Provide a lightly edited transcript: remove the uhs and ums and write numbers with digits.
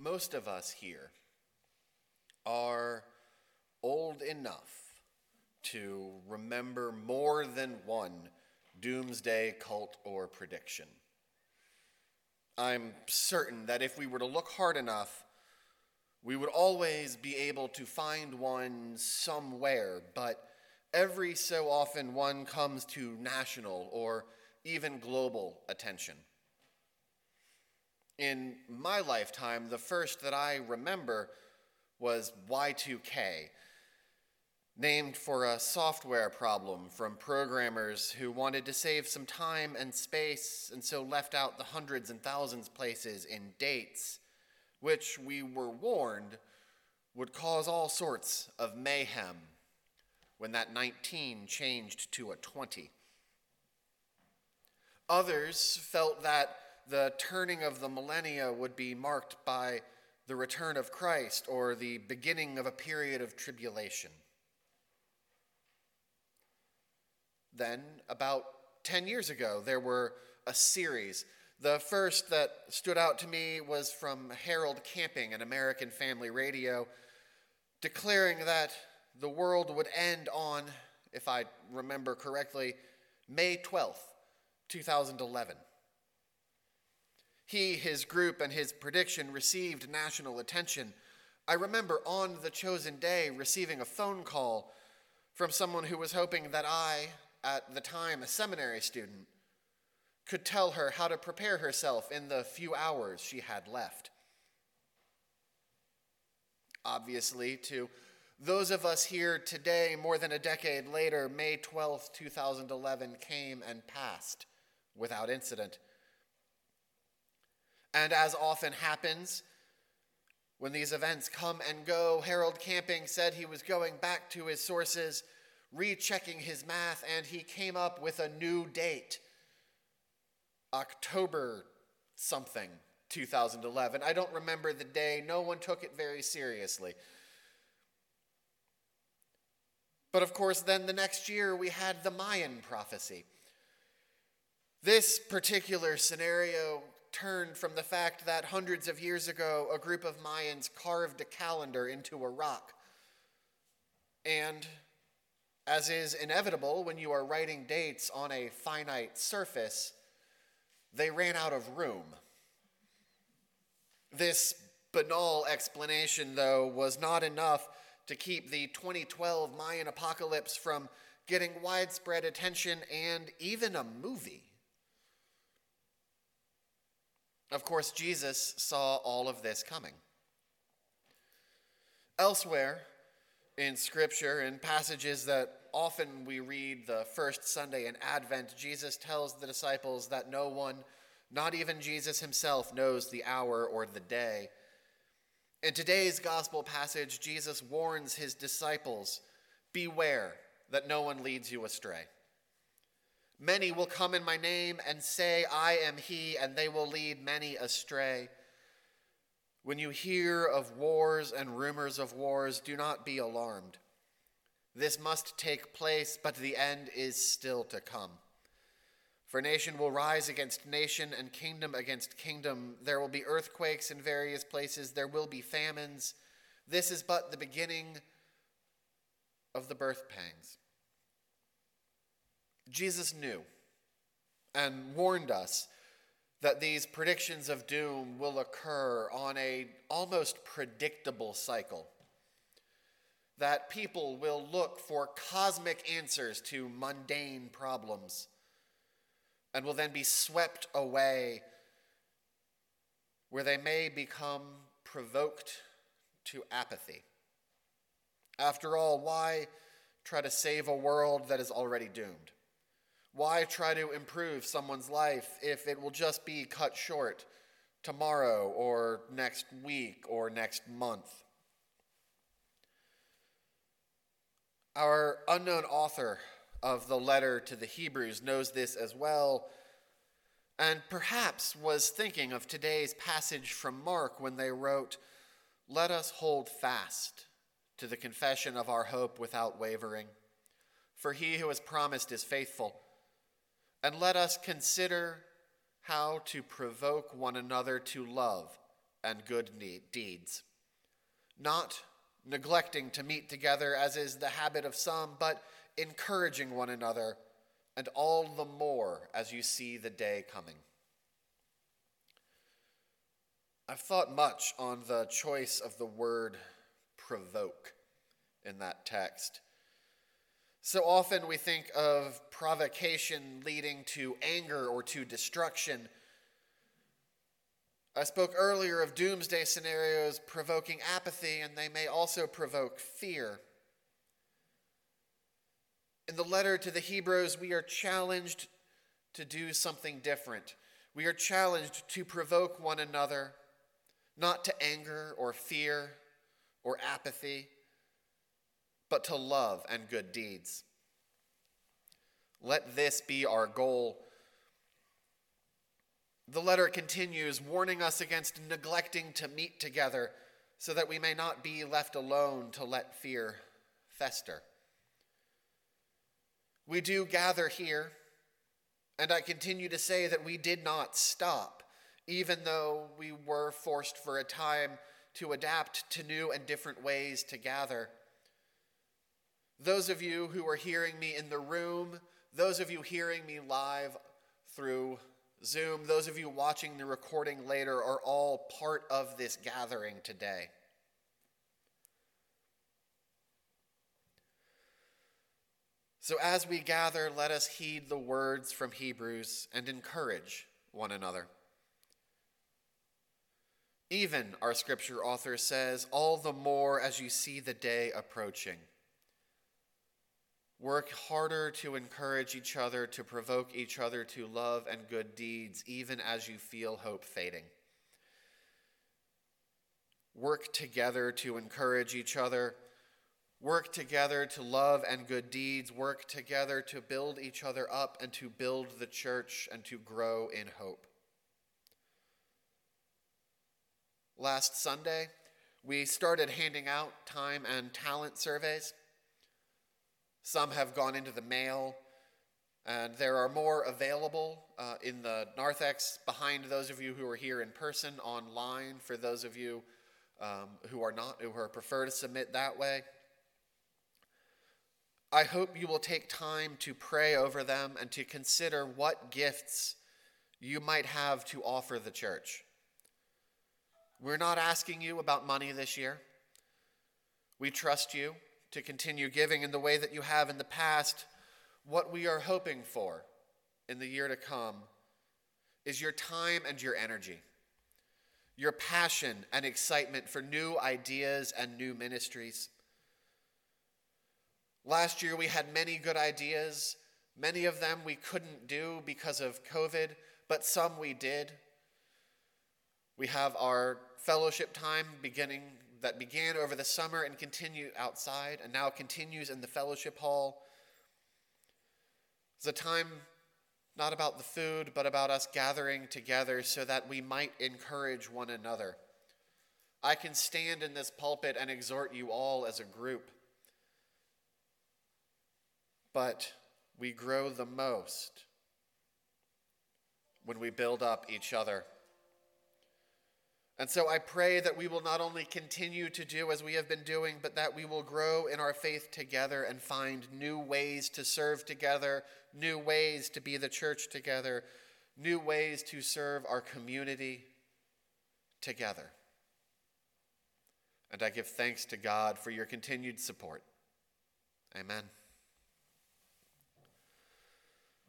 most of us here are old enough to remember more than one doomsday cult or prediction. I'm certain that if we were to look hard enough, we would always be able to find one somewhere, but every so often one comes to national or even global attention. In my lifetime, the first that I remember was Y2K, named for a software problem from programmers who wanted to save some time and space and so left out the hundreds and thousands places in dates, which we were warned would cause all sorts of mayhem when that 19 changed to a 20. Others felt that the turning of the millennia would be marked by the return of Christ or the beginning of a period of tribulation. Then, about 10 years ago, there were a series. The first that stood out to me was from Harold Camping at American Family Radio, declaring that the world would end on, if I remember correctly, May 12th, 2011. He, his group, and his prediction received national attention. I remember on the chosen day receiving a phone call from someone who was hoping that I, at the time a seminary student, could tell her how to prepare herself in the few hours she had left. Obviously, to those of us here today, more than a decade later, May 12th, 2011 came and passed without incident. And as often happens, when these events come and go, Harold Camping said he was going back to his sources, rechecking his math, and he came up with a new date. October something, 2011. I don't remember the day. No one took it very seriously. But of course, then the next year we had the Mayan prophecy. This particular scenario turned from the fact that hundreds of years ago, a group of Mayans carved a calendar into a rock. And as is inevitable when you are writing dates on a finite surface, they ran out of room. This banal explanation, though, was not enough to keep the 2012 Mayan apocalypse from getting widespread attention and even a movie. Of course, Jesus saw all of this coming. Elsewhere in Scripture, in passages that often we read the first Sunday in Advent, Jesus tells the disciples that no one, not even Jesus himself, knows the hour or the day. In today's gospel passage, Jesus warns his disciples, "Beware that no one leads you astray. Many will come in my name and say, 'I am he,' and they will lead many astray. When you hear of wars and rumors of wars, do not be alarmed. This must take place, but the end is still to come. For nation will rise against nation and kingdom against kingdom. There will be earthquakes in various places. There will be famines. This is but the beginning of the birth pangs." Jesus knew and warned us that these predictions of doom will occur on an almost predictable cycle, that people will look for cosmic answers to mundane problems and will then be swept away, where they may become provoked to apathy. After all, why try to save a world that is already doomed? Why try to improve someone's life if it will just be cut short tomorrow or next week or next month? Our unknown author of the letter to the Hebrews knows this as well, and perhaps was thinking of today's passage from Mark when they wrote, "Let us hold fast to the confession of our hope without wavering, for he who has promised is faithful. And let us consider how to provoke one another to love and good deeds, not neglecting to meet together as is the habit of some, but encouraging one another, and all the more as you see the day coming. I've thought much on the choice of the word provoke in that text. So often we think of provocation leading to anger or to destruction. I spoke earlier of doomsday scenarios provoking apathy, and they may also provoke fear. In the letter to the Hebrews, we are challenged to do something different. We are challenged to provoke one another, not to anger or fear or apathy, but to love and good deeds. Let this be our goal. The letter continues, warning us against neglecting to meet together so that we may not be left alone to let fear fester. We do gather here, and I continue to say that we did not stop, even though we were forced for a time to adapt to new and different ways to gather. Those of you who are hearing me in the room, those of you hearing me live through Zoom, those of you watching the recording later are all part of this gathering today. So as we gather, let us heed the words from Hebrews and encourage one another. Even, our scripture author says, all the more as you see the day approaching. Work harder to encourage each other, to provoke each other to love and good deeds, even as you feel hope fading. Work together to encourage each other. Work together to love and good deeds. Work together to build each other up and to build the church and to grow in hope. Last Sunday, we started handing out time and talent surveys. Some have gone into the mail, and there are more available in the narthex behind those of you who are here in person, online for those of you who prefer to submit that way. I hope you will take time to pray over them and to consider what gifts you might have to offer the church. We're not asking you about money this year. We trust you to continue giving in the way that you have in the past. What we are hoping for in the year to come is your time and your energy, your passion and excitement for new ideas and new ministries. Last year we had many good ideas. Many of them we couldn't do because of COVID, but some we did. We have our fellowship time that began over the summer and continued outside and now continues in the fellowship hall. It's a time not about the food, but about us gathering together so that we might encourage one another. I can stand in this pulpit and exhort you all as a group, but we grow the most when we build up each other. And so I pray that we will not only continue to do as we have been doing, but that we will grow in our faith together and find new ways to serve together, new ways to be the church together, new ways to serve our community together. And I give thanks to God for your continued support. Amen.